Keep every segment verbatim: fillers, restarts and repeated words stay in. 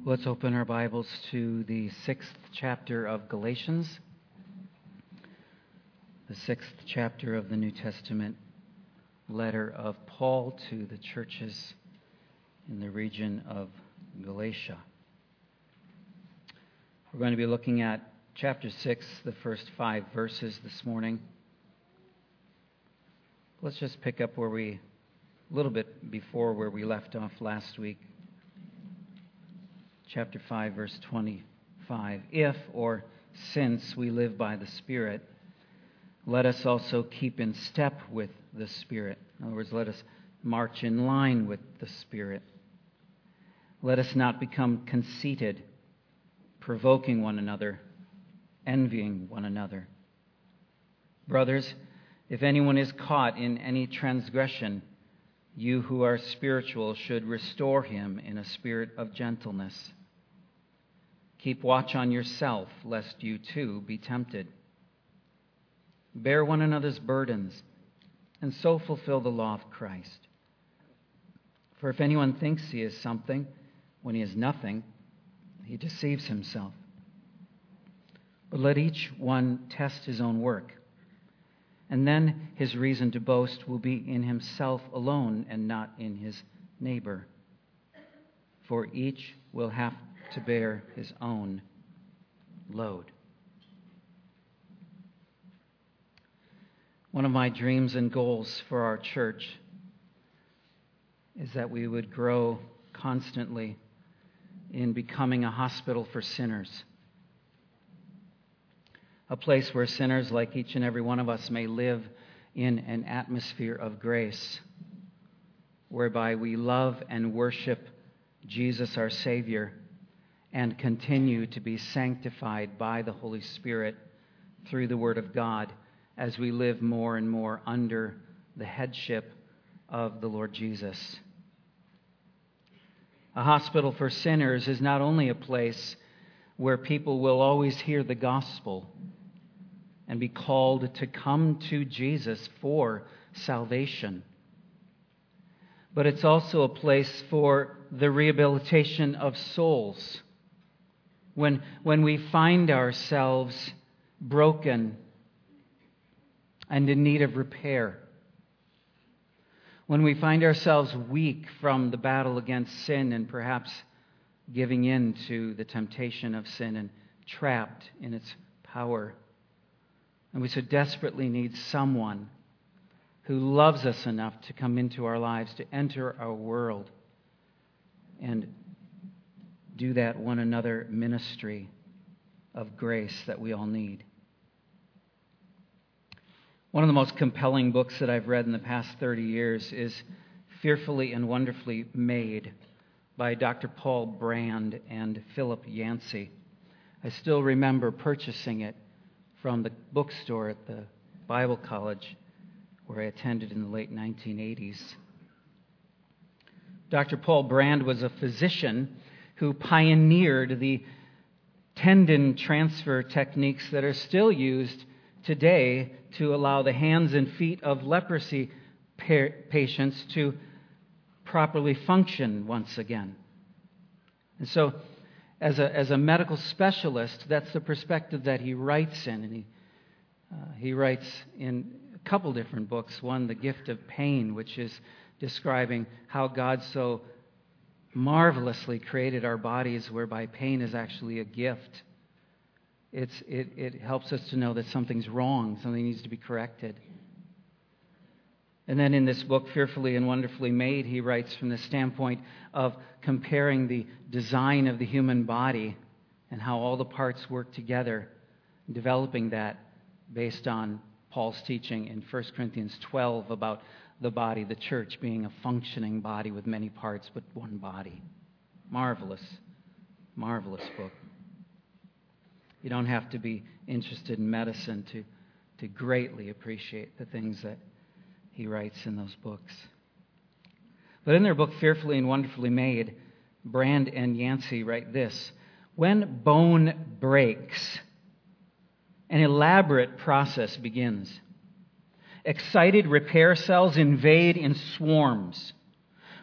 Let's open our Bibles to the sixth chapter of Galatians, the sixth chapter of the New Testament letter of Paul to the churches in the region of Galatia. We're going to be looking at chapter six, the first five verses this morning. Let's just pick up where we, a little bit before where we left off last week. Chapter five, verse twenty-five. If, or since, we live by the Spirit, let us also keep in step with the Spirit. In other words, let us march in line with the Spirit. Let us not become conceited, provoking one another, envying one another. Brothers, if anyone is caught in any transgression, you who are spiritual should restore him in a spirit of gentleness. Keep watch on yourself, lest you too be tempted. Bear one another's burdens, and so fulfill the law of Christ. For if anyone thinks he is something when he is nothing, he deceives himself. But let each one test his own work, and then his reason to boast will be in himself alone and not in his neighbor. For each will have to bear his own load. One of my dreams and goals for our church is that we would grow constantly in becoming a hospital for sinners. A place where sinners, like each and every one of us, may live in an atmosphere of grace, whereby we love and worship Jesus our Savior and continue to be sanctified by the Holy Spirit through the Word of God as we live more and more under the headship of the Lord Jesus. A hospital for sinners is not only a place where people will always hear the gospel and be called to come to Jesus for salvation, but it's also a place for the rehabilitation of souls. When, when we find ourselves broken and in need of repair, when we find ourselves weak from the battle against sin and perhaps giving in to the temptation of sin and trapped in its power, and we so desperately need someone who loves us enough to come into our lives, to enter our world, and do that one another ministry of grace that we all need. One of the most compelling books that I've read in the past thirty years is Fearfully and Wonderfully Made by Doctor Paul Brand and Philip Yancey. I still remember purchasing it from the bookstore at the Bible college where I attended in the late nineteen eighties. Doctor Paul Brand was a physician who pioneered the tendon transfer techniques that are still used today to allow the hands and feet of leprosy pa- patients to properly function once again. And so, as a, as a medical specialist, that's the perspective that he writes in. And he, uh, he writes in a couple different books. One, The Gift of Pain, which is describing how God so marvelously created our bodies, whereby pain is actually a gift. It's, it, it helps us to know that something's wrong, something needs to be corrected. And then in this book, Fearfully and Wonderfully Made, he writes from the standpoint of comparing the design of the human body and how all the parts work together, developing that based on Paul's teaching in First Corinthians twelve about the body, the church, being a functioning body with many parts, but one body. Marvelous, marvelous book. You don't have to be interested in medicine to, to greatly appreciate the things that he writes in those books. But in their book, Fearfully and Wonderfully Made, Brand and Yancey write this: when bone breaks, an elaborate process begins. Excited repair cells invade in swarms,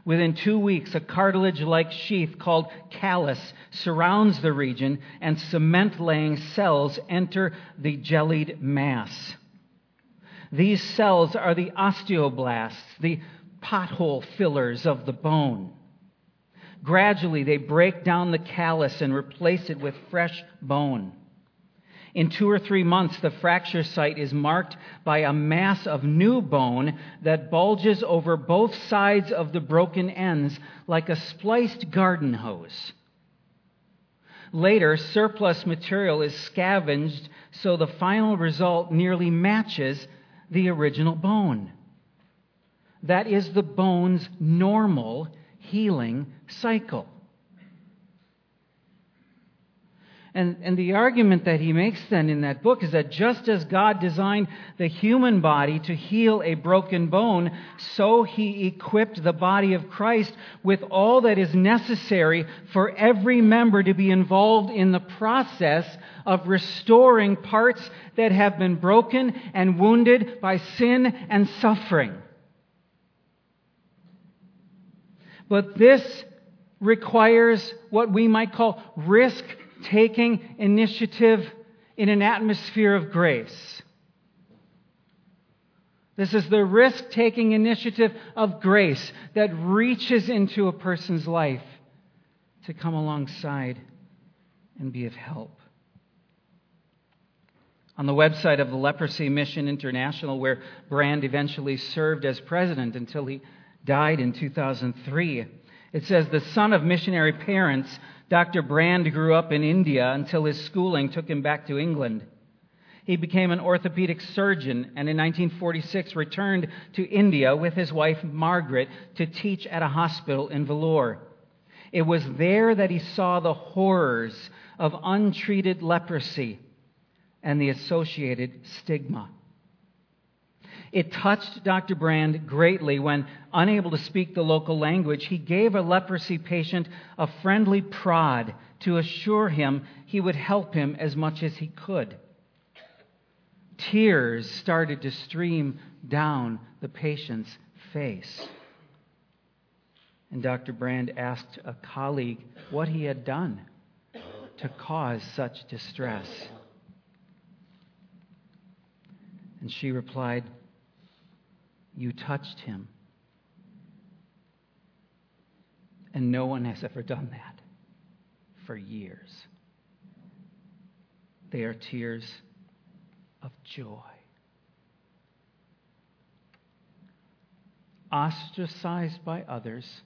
Within two weeks, a cartilage-like sheath called callus surrounds the region, and cement-laying cells enter the jellied mass. These cells are the osteoblasts, the pothole fillers of the bone. Gradually, they break down the callus and replace it with fresh bone. In two or three months, the fracture site is marked by a mass of new bone that bulges over both sides of the broken ends like a spliced garden hose. Later, surplus material is scavenged so the final result nearly matches the original bone. That is the bone's normal healing cycle. And, and the argument that he makes then in that book is that just as God designed the human body to heal a broken bone, so he equipped the body of Christ with all that is necessary for every member to be involved in the process of restoring parts that have been broken and wounded by sin and suffering. But this requires what we might call risk-taking initiative in an atmosphere of grace. This is the risk-taking initiative of grace that reaches into a person's life to come alongside and be of help. On the website of the Leprosy Mission International, where Brand eventually served as president until he died in two thousand three, it says, the son of missionary parents, Doctor Brand grew up in India until his schooling took him back to England. He became an orthopedic surgeon and in nineteen forty-six returned to India with his wife Margaret to teach at a hospital in Vellore. It was there that he saw the horrors of untreated leprosy and the associated stigma. It touched Doctor Brand greatly when, unable to speak the local language, he gave a leprosy patient a friendly prod to assure him he would help him as much as he could. Tears started to stream down the patient's face. And Doctor Brand asked a colleague what he had done to cause such distress. And she replied, "You touched him. And no one has ever done that for years." They are tears of joy. Ostracized by others,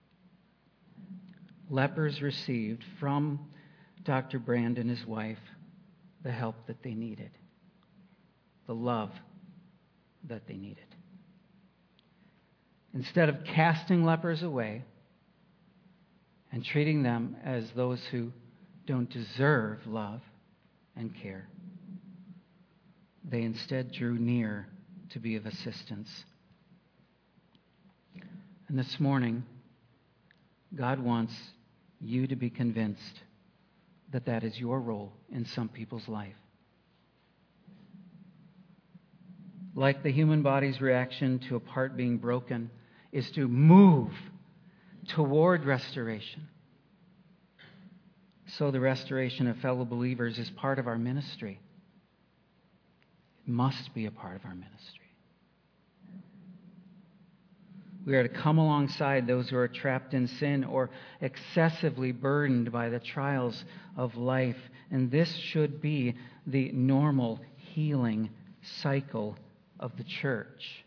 lepers received from Doctor Brand and his wife the help that they needed, the love that they needed. Instead of casting lepers away and treating them as those who don't deserve love and care, they instead drew near to be of assistance. And this morning, God wants you to be convinced that that is your role in some people's life. Like the human body's reaction to a part being broken is to move toward restoration, so the restoration of fellow believers is part of our ministry. It must be a part of our ministry. We are to come alongside those who are trapped in sin or excessively burdened by the trials of life, and this should be the normal healing cycle of the church.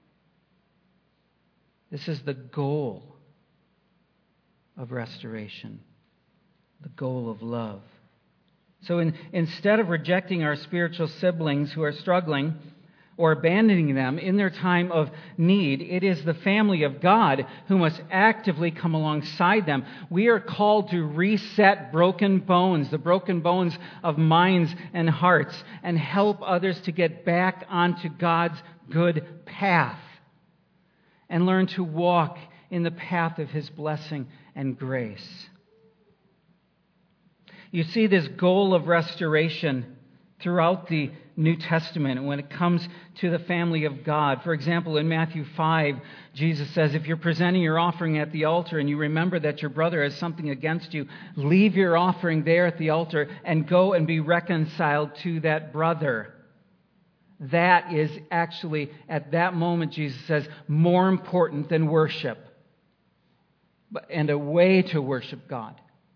This is the goal of restoration, the goal of love. So in, instead of rejecting our spiritual siblings who are struggling or abandoning them in their time of need, it is the family of God who must actively come alongside them. We are called to reset broken bones, the broken bones of minds and hearts, and help others to get back onto God's good path and learn to walk in the path of His blessing and grace. You see, this goal of restoration throughout the New Testament when it comes to the family of God. For example, in Matthew five, Jesus says, if you're presenting your offering at the altar and you remember that your brother has something against you, leave your offering there at the altar and go and be reconciled to that brother. That is actually, at that moment, Jesus says, more important than worship and a way to worship God.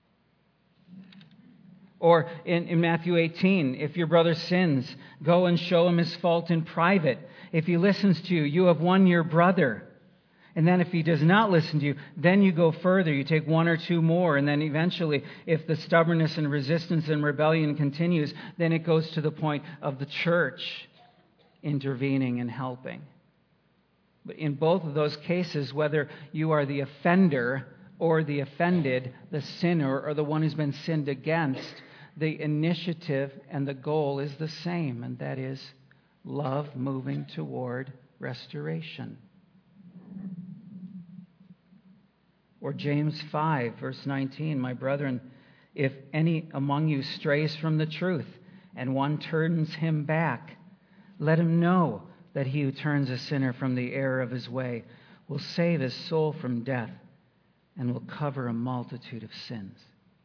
Or in, in Matthew eighteen, if your brother sins, go and show him his fault in private. If he listens to you, you have won your brother. And then if he does not listen to you, then you go further. You take one or two more. And then eventually, if the stubbornness and resistance and rebellion continues, then it goes to the point of the church intervening and helping. But in both of those cases, whether you are the offender or the offended, the sinner or the one who's been sinned against, the initiative and the goal is the same, and that is love moving toward restoration. Or James five, verse nineteen, my brethren, if any among you strays from the truth, and one turns him back, let him know that he who turns a sinner from the error of his way will save his soul from death and will cover a multitude of sins.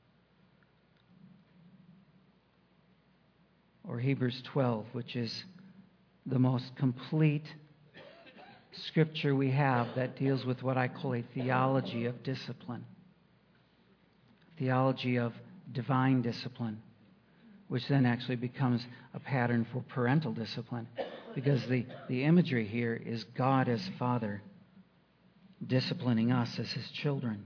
Or Hebrews twelve, which is the most complete scripture we have that deals with what I call a theology of discipline. Theology of divine discipline, which then actually becomes a pattern for parental discipline, because the, the imagery here is God as Father disciplining us as His children.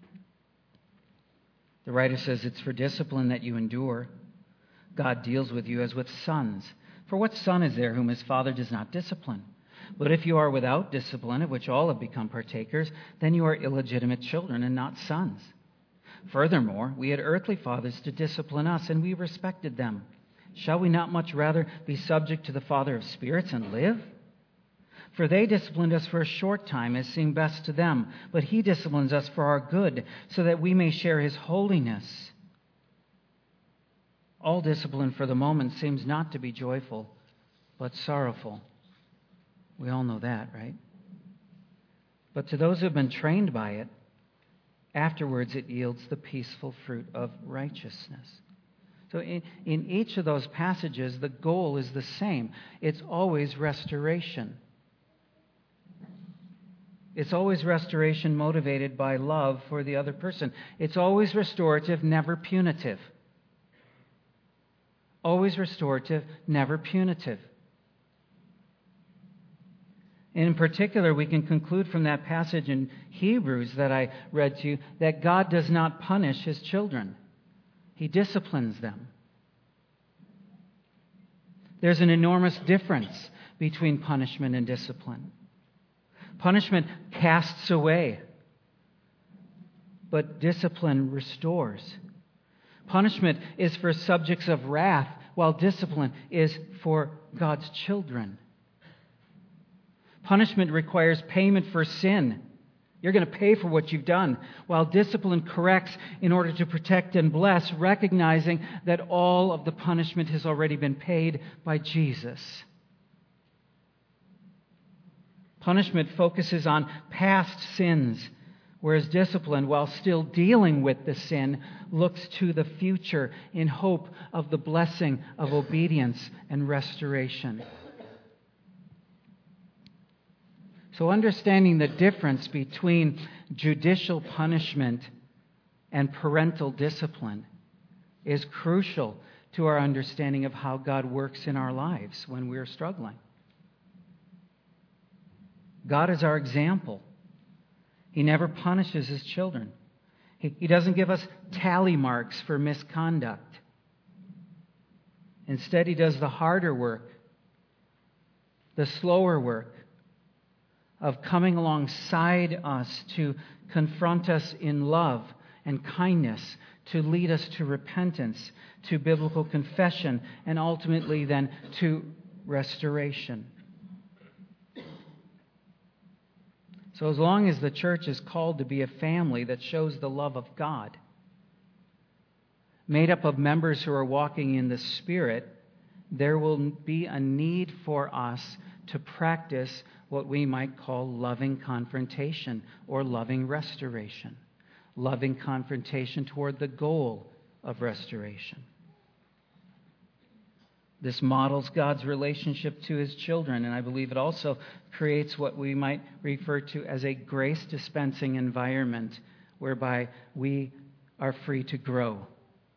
The writer says it's for discipline that you endure. God deals with you as with sons. For what son is there whom his father does not discipline? But if you are without discipline, of which all have become partakers, then you are illegitimate children and not sons. Furthermore, we had earthly fathers to discipline us, and we respected them. Shall we not much rather be subject to the Father of spirits and live? For they disciplined us for a short time, as seemed best to them, but He disciplines us for our good, so that we may share His holiness. All discipline for the moment seems not to be joyful, but sorrowful. We all know that, right? But to those who have been trained by it, afterwards it yields the peaceful fruit of righteousness. So in, in each of those passages, the goal is the same. It's always restoration. It's always restoration motivated by love for the other person. It's always restorative, never punitive. Always restorative, never punitive. In particular, we can conclude from that passage in Hebrews that I read to you that God does not punish His children. He disciplines them. There's an enormous difference between punishment and discipline. Punishment casts away, but discipline restores. Punishment is for subjects of wrath, while discipline is for God's children. Punishment requires payment for sin. You're going to pay for what you've done, while discipline corrects in order to protect and bless, recognizing that all of the punishment has already been paid by Jesus. Punishment focuses on past sins, whereas discipline, while still dealing with the sin, looks to the future in hope of the blessing of obedience and restoration. So understanding the difference between judicial punishment and parental discipline is crucial to our understanding of how God works in our lives when we're struggling. God is our example. He never punishes His children. He, he doesn't give us tally marks for misconduct. Instead, He does the harder work, the slower work, of coming alongside us to confront us in love and kindness, to lead us to repentance, to biblical confession, and ultimately then to restoration. So as long as the church is called to be a family that shows the love of God, made up of members who are walking in the Spirit there will be a need for us to practice what we might call loving confrontation or loving restoration. Loving confrontation toward the goal of restoration. This models God's relationship to His children, and I believe it also creates what we might refer to as a grace-dispensing environment whereby we are free to grow,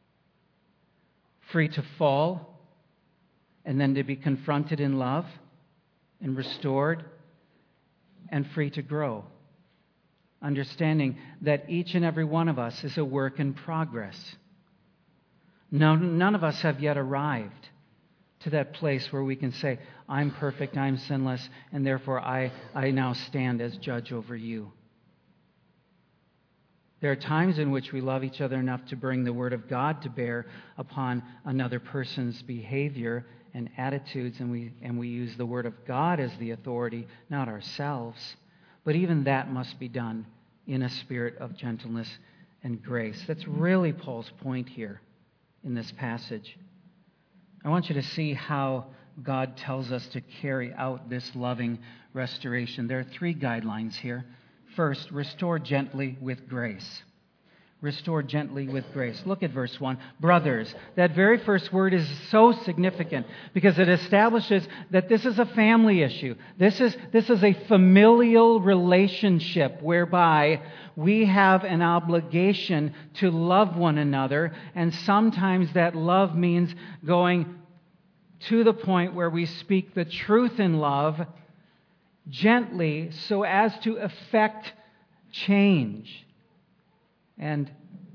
free to fall, and then to be confronted in love and restored, and free to grow. Understanding that each and every one of us is a work in progress. No, none of us have yet arrived to that place where we can say, I'm perfect, I'm sinless, and therefore I, I now stand as judge over you. There are times in which we love each other enough to bring the Word of God to bear upon another person's behavior and attitudes, and we, and we use the Word of God as the authority, not ourselves. But even that must be done in a spirit of gentleness and grace. That's really Paul's point here in this passage. I want you to see how God tells us to carry out this loving restoration. There are three guidelines here. First, restore gently with grace. Restore gently with grace. Look at verse one. Brothers. That very first word is so significant because it establishes that this is a family issue. This is, this is a familial relationship whereby we have an obligation to love one another, and sometimes that love means going to the point where we speak the truth in love gently so as to effect change and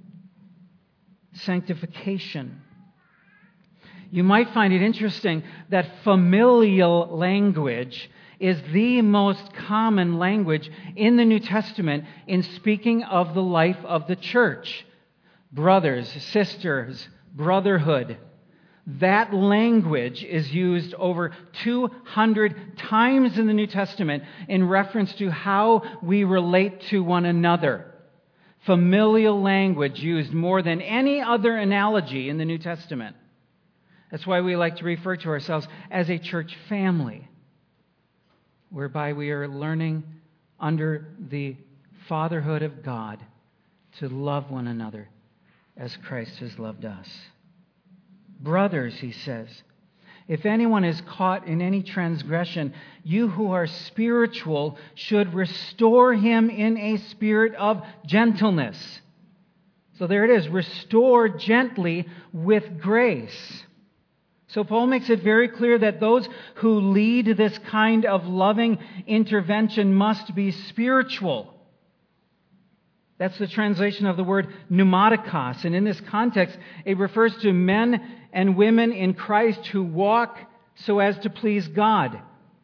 sanctification. You might find it interesting that familial language is the most common language in the New Testament in speaking of the life of the church. Brothers, sisters, brotherhood. That language is used over two hundred times in the New Testament in reference to how we relate to one another. Familial language used more than any other analogy in the New Testament. That's why we like to refer to ourselves as a church family, whereby we are learning under the fatherhood of God to love one another as Christ has loved us. Brothers, he says, if anyone is caught in any transgression, you who are spiritual should restore him in a spirit of gentleness. So there it is, restore gently with grace. So Paul makes it very clear that those who lead this kind of loving intervention must be spiritual. That's the translation of the word pneumatikos. And in this context, it refers to men and women in Christ who walk so as to please God.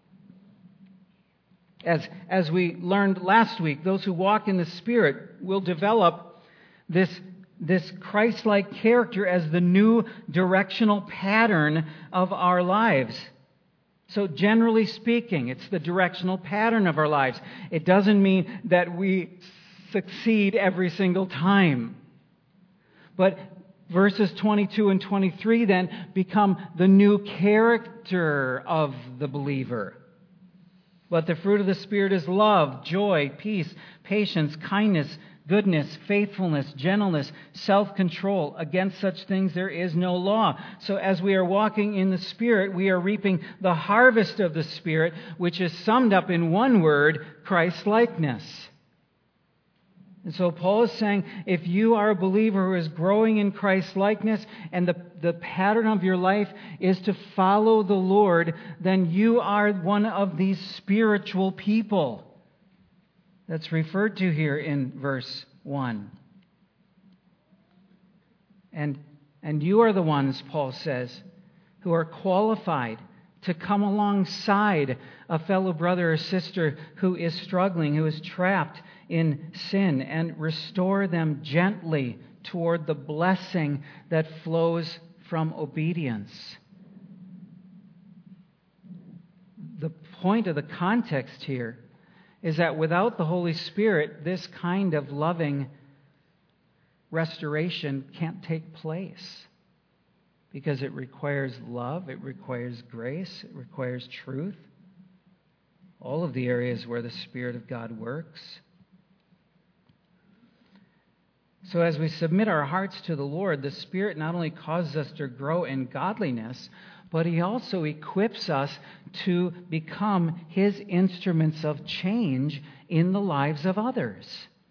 As, as we learned last week, those who walk in the Spirit will develop this, this Christ-like character as the new directional pattern of our lives. So generally speaking, it's the directional pattern of our lives. It doesn't mean that we succeed every single time. But verses twenty-two and twenty-three then become the new character of the believer. But the fruit of the Spirit is love, joy, peace, patience, kindness, goodness, faithfulness, gentleness, self-control. Against such things there is no law. So as we are walking in the Spirit, we are reaping the harvest of the Spirit, which is summed up in one word, Christ-likeness. And so Paul is saying, if you are a believer who is growing in Christ-likeness and the, the pattern of your life is to follow the Lord, then you are one of these spiritual people. That's referred to here in verse one. And, and you are the ones, Paul says, who are qualified to come alongside a fellow brother or sister who is struggling, who is trapped in sin, and restore them gently toward the blessing that flows from obedience. The point of the context here is that without the Holy Spirit, this kind of loving restoration can't take place. because it requires love, it requires grace, it requires truth. All of the areas where the Spirit of God works. So as we submit our hearts to the Lord, the Spirit not only causes us to grow in godliness, but He also equips us to become His instruments of change in the lives of others.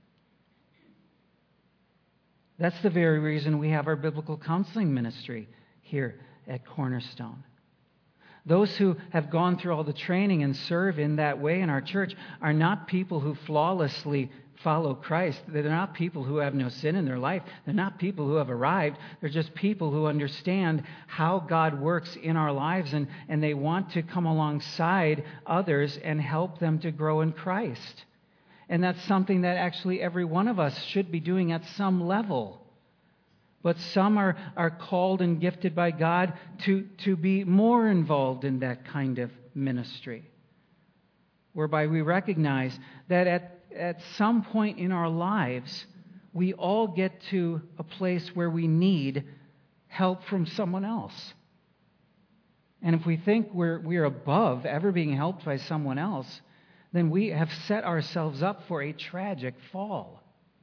That's the very reason we have our biblical counseling ministry here at Cornerstone. Those who have gone through all the training and serve in that way in our church are not people who flawlessly follow Christ. They're not people who have no sin in their life. They're not people who have arrived. They're just people who understand how God works in our lives, and, and they want to come alongside others and help them to grow in Christ. And that's something that actually every one of us should be doing at some level. But some are, are called and gifted by God to, to be more involved in that kind of ministry, whereby we recognize that at, at some point in our lives, we all get to a place where we need help from someone else. And if we think we're, we're above ever being helped by someone else, then we have set ourselves up for a tragic fall.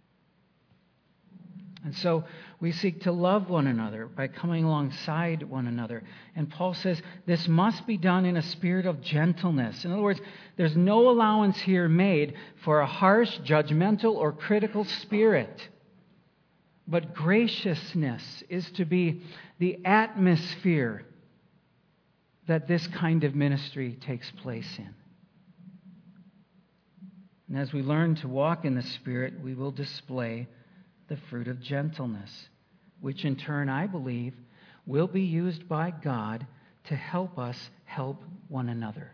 And so we seek to love one another by coming alongside one another. And Paul says this must be done in a spirit of gentleness. In other words, there's no allowance here made for a harsh, judgmental, or critical spirit. But graciousness is to be the atmosphere that this kind of ministry takes place in. And as we learn to walk in the Spirit, we will display the fruit of gentleness, which in turn, I believe, will be used by God to help us help one another.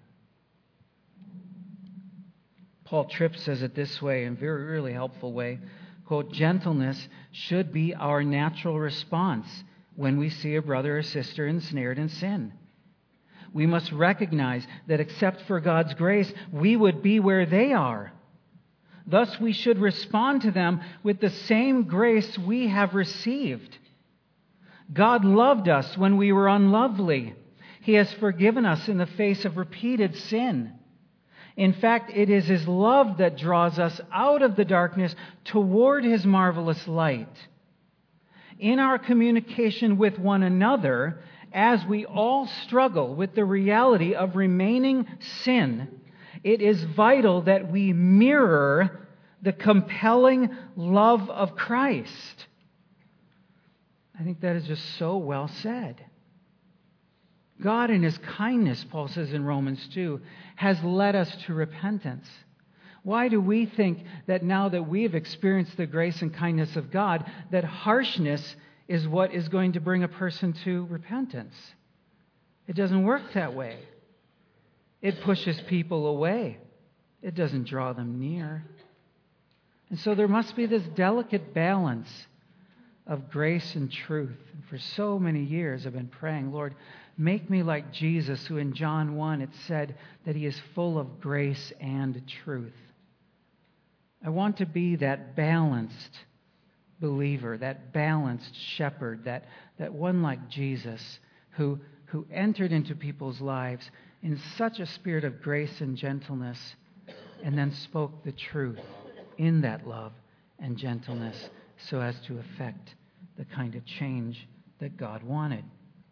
Paul Tripp says it this way, in a very, really helpful way. Quote, gentleness should be our natural response when we see a brother or sister ensnared in sin. We must recognize that except for God's grace, we would be where they are. Thus, we should respond to them with the same grace we have received. God loved us when we were unlovely. He has forgiven us in the face of repeated sin. In fact, it is His love that draws us out of the darkness toward His marvelous light. In our communication with one another, as we all struggle with the reality of remaining sin, it is vital that we mirror the compelling love of Christ. I think that is just so well said. God in His kindness, Paul says in Romans two, has led us to repentance. Why do we think that now that we have experienced the grace and kindness of God, that harshness is what is going to bring a person to repentance? It doesn't work that way. It pushes people away. It doesn't draw them near. And so there must be this delicate balance of grace and truth. And for so many years I've been praying, Lord, make me like Jesus, who in John one it said that He is full of grace and truth. I want to be that balanced believer, that balanced shepherd, that, that one like Jesus who, who entered into people's lives in such a spirit of grace and gentleness, and then spoke the truth in that love and gentleness so as to effect the kind of change that God wanted.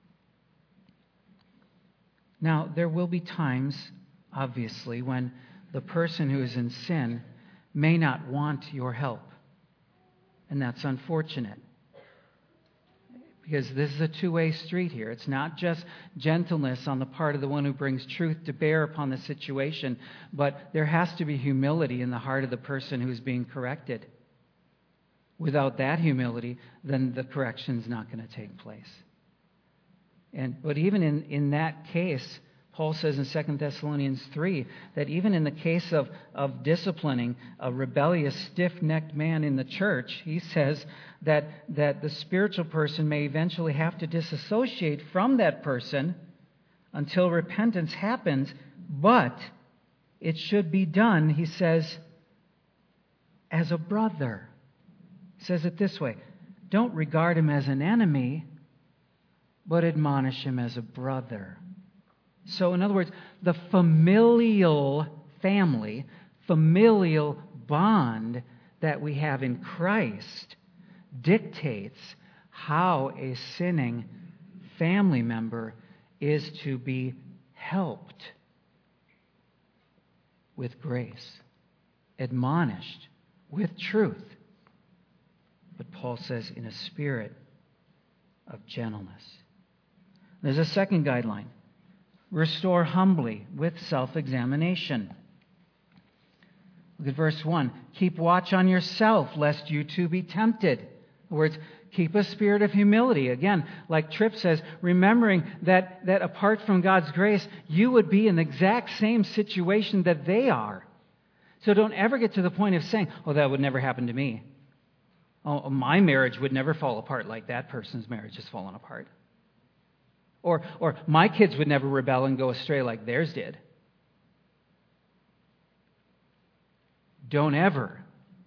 Now, there will be times, obviously, when the person who is in sin may not want your help. And that's unfortunate. Because this is a two-way street here. It's not just gentleness on the part of the one who brings truth to bear upon the situation, but there has to be humility in the heart of the person who's being corrected. Without that humility, then the correction's not going to take place. And but even in, in that case, Paul says in Second Thessalonians three that even in the case of, of disciplining a rebellious, stiff-necked man in the church, he says that, that the spiritual person may eventually have to disassociate from that person until repentance happens, but it should be done, he says, as a brother. He says it this way, don't regard him as an enemy, but admonish him as a brother. So, in other words, the familial family, familial bond that we have in Christ dictates how a sinning family member is to be helped with grace, admonished with truth. But Paul says, in a spirit of gentleness. There's a second guideline. Restore humbly with self-examination. Look at verse one. Keep watch on yourself, lest you too be tempted. In other words, keep a spirit of humility. Again, like Tripp says, remembering that, that apart from God's grace, you would be in the exact same situation that they are. So don't ever get to the point of saying, oh, that would never happen to me. Oh, my marriage would never fall apart like that person's marriage has fallen apart. Or, or my kids would never rebel and go astray like theirs did. Don't ever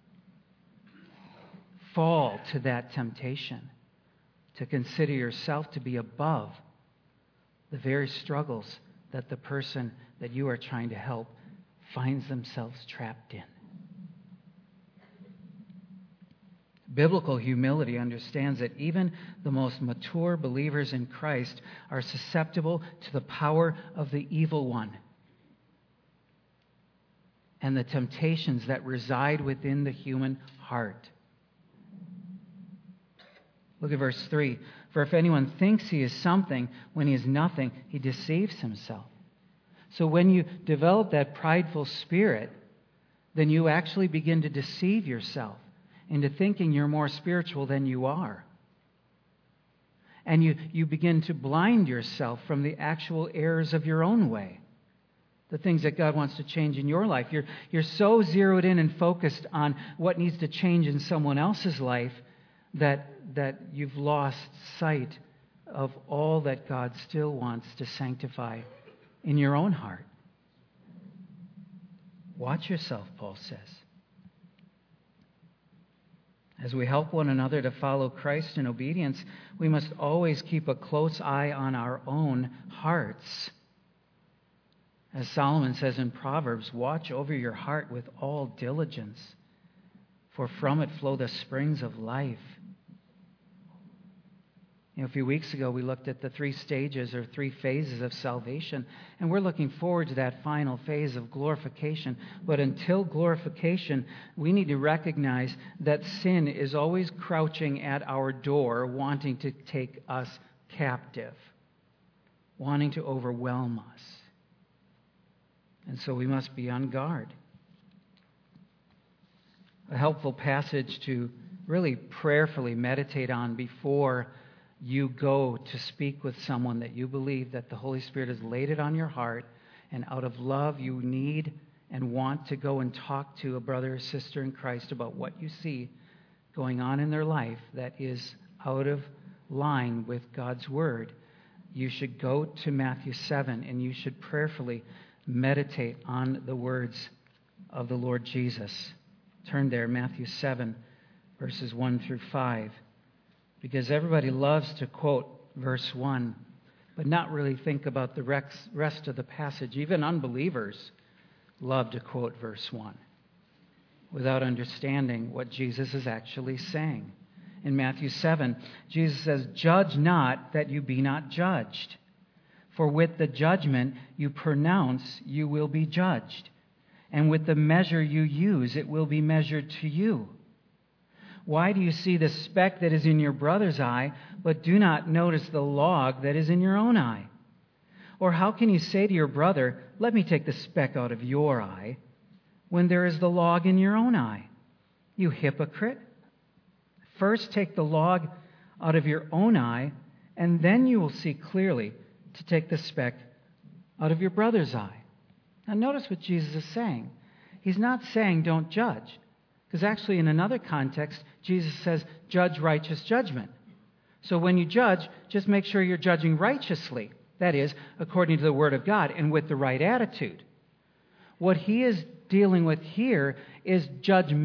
fall to that temptation to consider yourself to be above the very struggles that the person that you are trying to help finds themselves trapped in. Biblical humility understands that even the most mature believers in Christ are susceptible to the power of the evil one and the temptations that reside within the human heart. Look at verse three. For if anyone thinks he is something when he is nothing, he deceives himself. So when you develop that prideful spirit, then you actually begin to deceive yourself into thinking you're more spiritual than you are. And you, you begin to blind yourself from the actual errors of your own way, the things that God wants to change in your life. You're, you're so zeroed in and focused on what needs to change in someone else's life that, that you've lost sight of all that God still wants to sanctify in your own heart. Watch yourself, Paul says. As we help one another to follow Christ in obedience, we must always keep a close eye on our own hearts. As Solomon says in Proverbs, watch over your heart with all diligence, for from it flow the springs of life. You know, a few weeks ago, we looked at the three stages or three phases of salvation, and we're looking forward to that final phase of glorification. But until glorification, we need to recognize that sin is always crouching at our door, wanting to take us captive, wanting to overwhelm us. And so we must be on guard. A helpful passage to really prayerfully meditate on before you go to speak with someone that you believe that the Holy Spirit has laid it on your heart, and out of love you need and want to go and talk to a brother or sister in Christ about what you see going on in their life that is out of line with God's Word. You should go to Matthew seven and you should prayerfully meditate on the words of the Lord Jesus. Turn there, Matthew seven, verses one through five. Because everybody loves to quote verse one, but not really think about the rest of the passage. Even unbelievers love to quote verse one without understanding what Jesus is actually saying. In Matthew seven, Jesus says, "Judge not that you be not judged. For with the judgment you pronounce, you will be judged. And with the measure you use, it will be measured to you. Why do you see the speck that is in your brother's eye, but do not notice the log that is in your own eye? Or how can you say to your brother, 'Let me take the speck out of your eye,' when there is the log in your own eye? You hypocrite! First take the log out of your own eye, and then you will see clearly to take the speck out of your brother's eye." Now notice what Jesus is saying. He's not saying don't judge. Because actually in another context, Jesus says, judge righteous judgment. So when you judge, just make sure you're judging righteously. That is, according to the Word of God and with the right attitude. What he is dealing with here is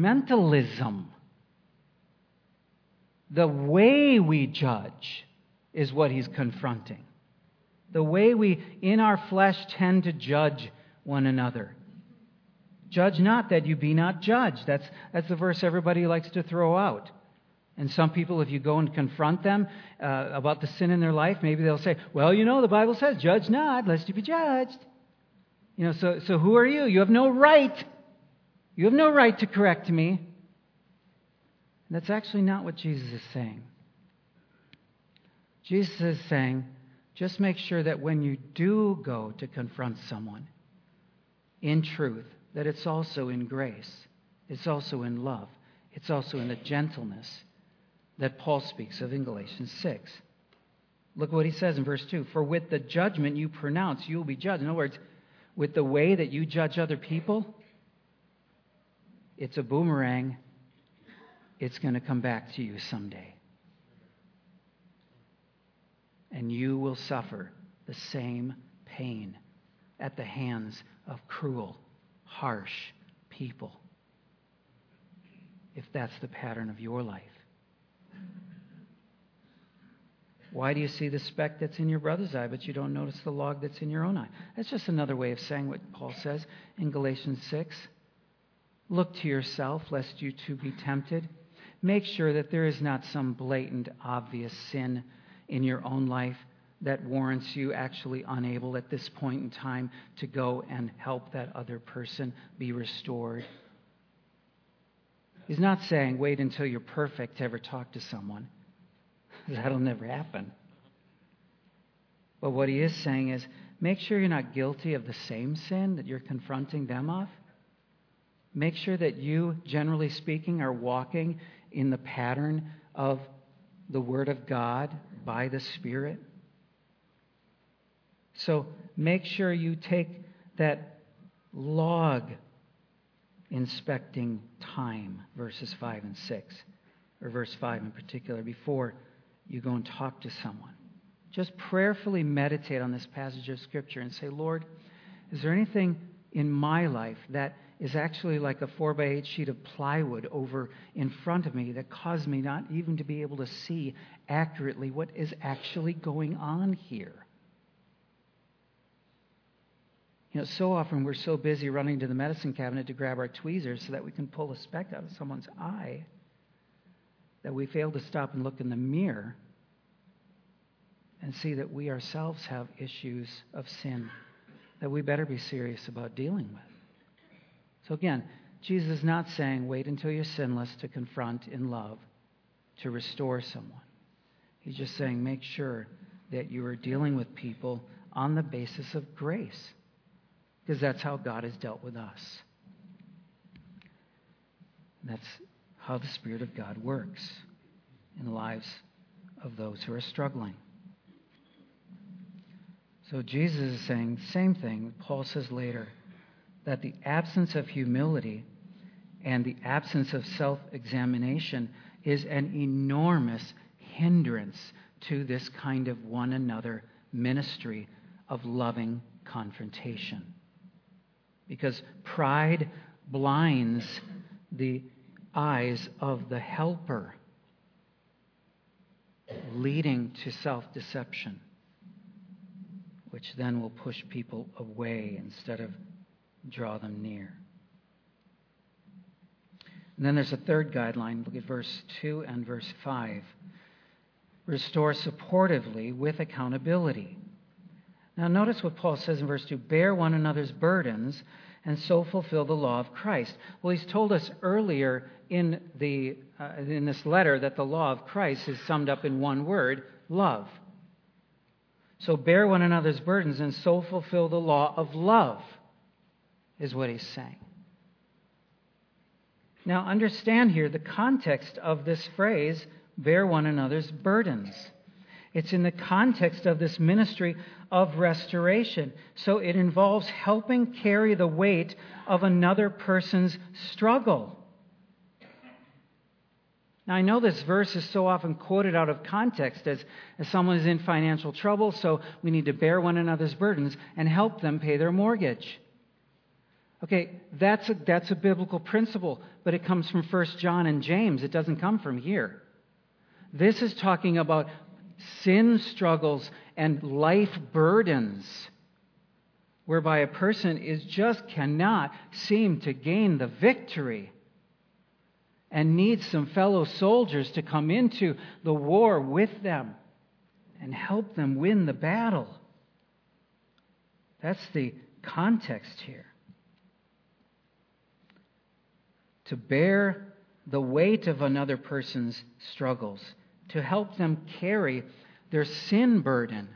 judgmentalism. The way we judge is what he's confronting. The way we, in our flesh, tend to judge one another. Judge not that you be not judged. That's, that's the verse everybody likes to throw out. And some people, if you go and confront them uh, about the sin in their life, maybe they'll say, well, you know, the Bible says, judge not, lest you be judged. You know, so, so who are you? You have no right. You have no right to correct me. And that's actually not what Jesus is saying. Jesus is saying, just make sure that when you do go to confront someone in truth, that it's also in grace. It's also in love. It's also in the gentleness that Paul speaks of in Galatians six. Look what he says in verse two. For with the judgment you pronounce, you will be judged. In other words, with the way that you judge other people, it's a boomerang. It's going to come back to you someday. And you will suffer the same pain at the hands of cruel, harsh people, if that's the pattern of your life. Why do you see the speck that's in your brother's eye, but you don't notice the log that's in your own eye? That's just another way of saying what Paul says in Galatians six. Look to yourself, lest you too be tempted. Make sure that there is not some blatant, obvious sin in your own life that warrants you actually unable at this point in time to go and help that other person be restored. He's not saying wait until you're perfect to ever talk to someone. That'll never happen. But what he is saying is make sure you're not guilty of the same sin that you're confronting them of. Make sure that you, generally speaking, are walking in the pattern of the Word of God by the Spirit. So make sure you take that log inspecting time, verses five and six, or verse five in particular, before you go and talk to someone. Just prayerfully meditate on this passage of Scripture and say, Lord, is there anything in my life that is actually like a four by eight sheet of plywood over in front of me that caused me not even to be able to see accurately what is actually going on here? You know, so often we're so busy running to the medicine cabinet to grab our tweezers so that we can pull a speck out of someone's eye that we fail to stop and look in the mirror and see that we ourselves have issues of sin that we better be serious about dealing with. So again, Jesus is not saying wait until you're sinless to confront in love, to restore someone. He's just saying make sure that you are dealing with people on the basis of grace, because that's how God has dealt with us. That's how the Spirit of God works in the lives of those who are struggling. So Jesus is saying the same thing Paul says later, that the absence of humility and the absence of self-examination is an enormous hindrance to this kind of one another ministry of loving confrontation. Because pride blinds the eyes of the helper, leading to self-deception, which then will push people away instead of draw them near. And then there's a third guideline. Look at verse two and verse five. Restore supportively with accountability. Now notice what Paul says in verse two. Bear one another's burdens and so fulfill the law of Christ. Well, he's told us earlier in the uh, in this letter that the law of Christ is summed up in one word, love. So bear one another's burdens and so fulfill the law of love, is what he's saying. Now understand here the context of this phrase, bear one another's burdens. It's in the context of this ministry of restoration. So it involves helping carry the weight of another person's struggle. Now, I know this verse is so often quoted out of context as, as someone is in financial trouble, so we need to bear one another's burdens and help them pay their mortgage. Okay, that's a, that's a biblical principle, but it comes from First John and James. It doesn't come from here. This is talking about sin struggles and life burdens, whereby a person is just cannot seem to gain the victory and needs some fellow soldiers to come into the war with them and help them win the battle. That's the context here. To bear the weight of another person's struggles, to help them carry their sin burden.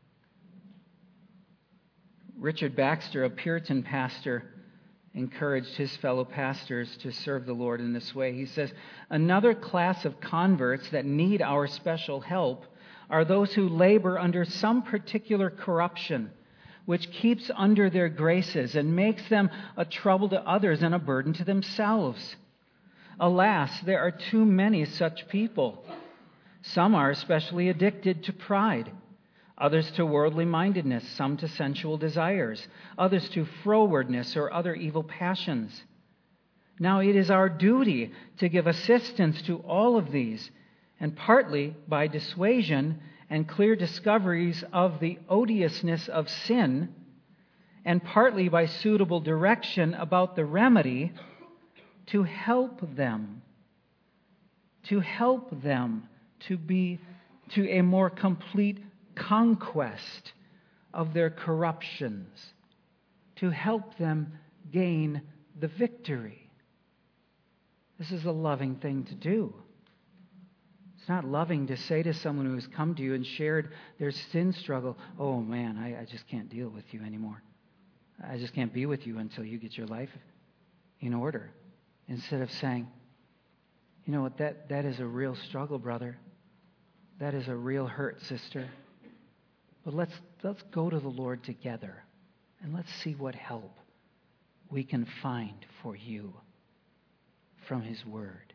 Richard Baxter, a Puritan pastor, encouraged his fellow pastors to serve the Lord in this way. He says, "Another class of converts that need our special help are those who labor under some particular corruption, which keeps under their graces and makes them a trouble to others and a burden to themselves. Alas, there are too many such people. Some are especially addicted to pride, others to worldly mindedness, some to sensual desires, others to frowardness or other evil passions. Now it is our duty to give assistance to all of these, and partly by dissuasion and clear discoveries of the odiousness of sin, and partly by suitable direction about the remedy, to help them, to help them to be to a more complete conquest of their corruptions, to help them gain the victory." This is a loving thing to do. It's not loving to say to someone who has come to you and shared their sin struggle, "Oh man, I, I just can't deal with you anymore. I just can't be with you until you get your life in order." Instead of saying, "You know what, that, that is a real struggle, brother. That is a real hurt, sister. But let's let's go to the Lord together and let's see what help we can find for you from His Word."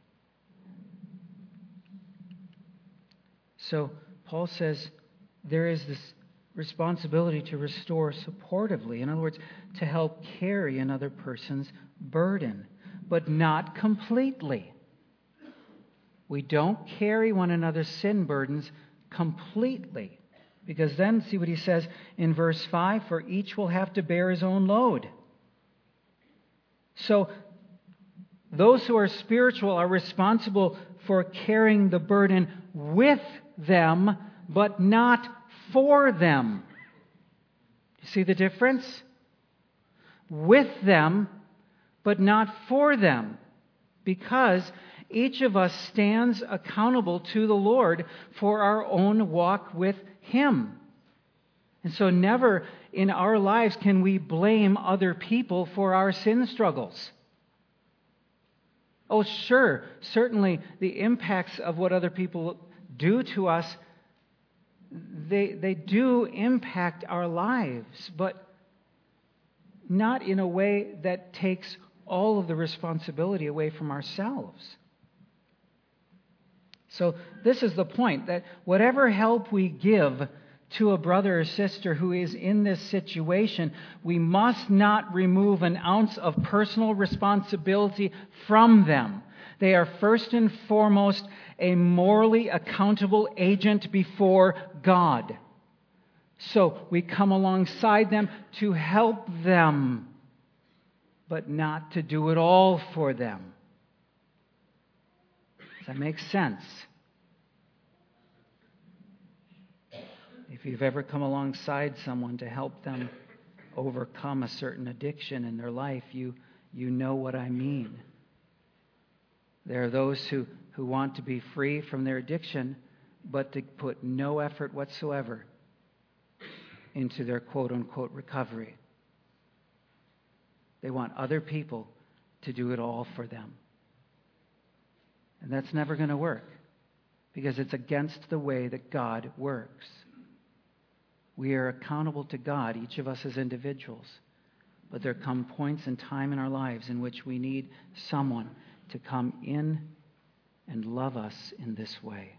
So Paul says there is this responsibility to restore supportively. In other words, to help carry another person's burden, but not completely. We don't carry one another's sin burdens completely. Because then, see what he says in verse five, "For each will have to bear his own load." So, those who are spiritual are responsible for carrying the burden with them, but not for them. You see the difference? With them, but not for them. Because each of us stands accountable to the Lord for our own walk with Him. And so never in our lives can we blame other people for our sin struggles. Oh, sure, certainly the impacts of what other people do to us, they, they do impact our lives, but not in a way that takes all of the responsibility away from ourselves. So this is the point, that whatever help we give to a brother or sister who is in this situation, we must not remove an ounce of personal responsibility from them. They are first and foremost a morally accountable agent before God. So we come alongside them to help them, but not to do it all for them. Does that make sense? If you've ever come alongside someone to help them overcome a certain addiction in their life, you, you know what I mean. There are those who, who want to be free from their addiction, but to put no effort whatsoever into their quote-unquote recovery. They want other people to do it all for them. And that's never going to work, because it's against the way that God works. We are accountable to God, each of us as individuals. But there come points in time in our lives in which we need someone to come in and love us in this way.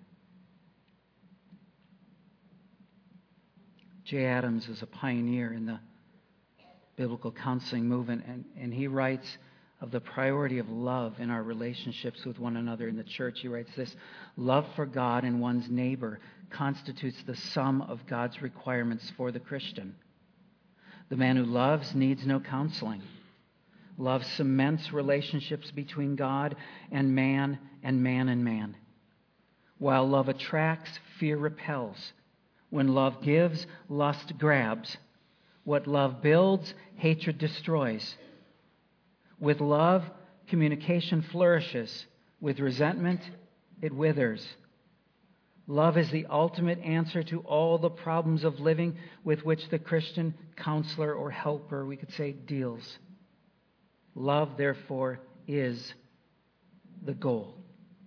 Jay Adams is a pioneer in the biblical counseling movement, and, and he writes of the priority of love in our relationships with one another in the church. He writes this: love for God and one's neighbor constitutes the sum of God's requirements for the Christian. The man who loves needs no counseling. Love cements relationships between God and man and man and man. While love attracts, fear repels. When love gives, lust grabs. What love builds, hatred destroys. With love, communication flourishes. With resentment, it withers. Love is the ultimate answer to all the problems of living with which the Christian counselor or helper, we could say, deals. Love, therefore, is the goal.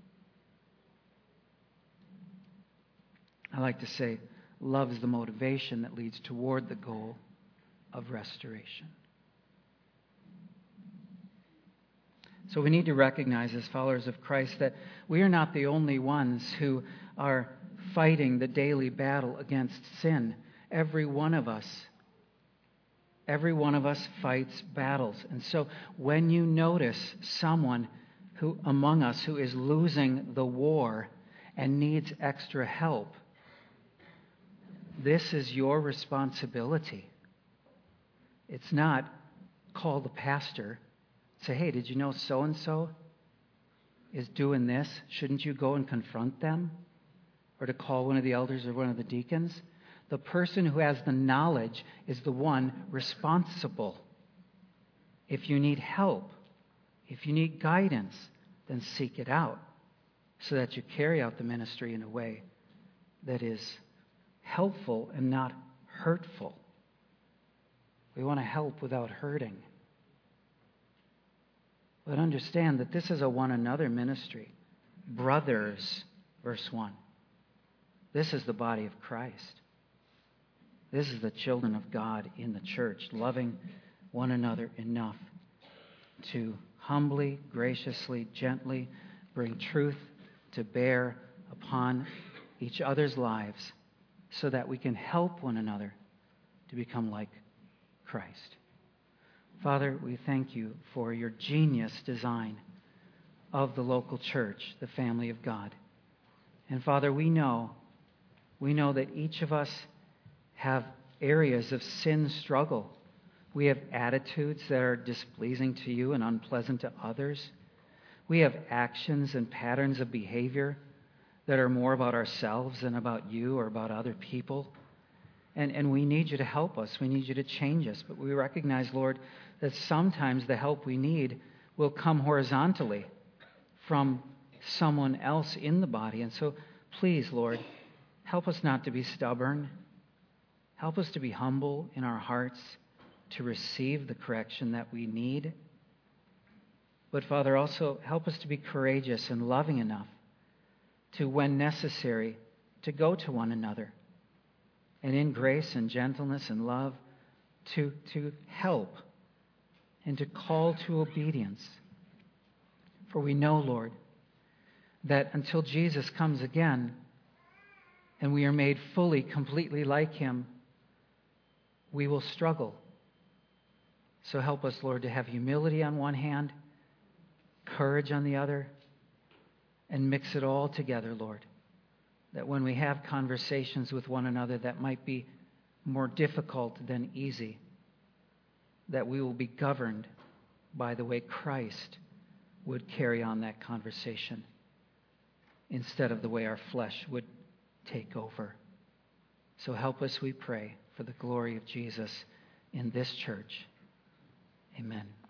I like to say, love is the motivation that leads toward the goal of restoration. So we need to recognize as followers of Christ that we are not the only ones who are fighting the daily battle against sin. Every one of us, every one of us fights battles. And so when you notice someone who among us who is losing the war and needs extra help, this is your responsibility. It's not call the pastor, say, hey, did you know so-and-so is doing this? Shouldn't you go and confront them? Or to call one of the elders or one of the deacons? The person who has the knowledge is the one responsible. If you need help, if you need guidance, then seek it out so that you carry out the ministry in a way that is helpful and not hurtful. We want to help without hurting. But understand that this is a one another ministry. Brothers, verse one. This is the body of Christ. This is the children of God in the church, loving one another enough to humbly, graciously, gently bring truth to bear upon each other's lives so that we can help one another to become like Christ. Father, we thank you for your genius design of the local church, the family of God. And Father, we know, we know that each of us have areas of sin struggle. We have attitudes that are displeasing to you and unpleasant to others. We have actions and patterns of behavior that are more about ourselves than about you or about other people. And, and we need you to help us. We need you to change us. But we recognize, Lord, that sometimes the help we need will come horizontally from someone else in the body. And so please, Lord, help us not to be stubborn. Help us to be humble in our hearts to receive the correction that we need. But Father, also help us to be courageous and loving enough to, when necessary, to go to one another. And in grace and gentleness and love, to, to help and to call to obedience. For we know, Lord, that until Jesus comes again and we are made fully, completely like Him, we will struggle. So help us, Lord, to have humility on one hand, courage on the other, and mix it all together, Lord. That when we have conversations with one another that might be more difficult than easy, that we will be governed by the way Christ would carry on that conversation instead of the way our flesh would take over. So help us, we pray, for the glory of Jesus in this church. Amen.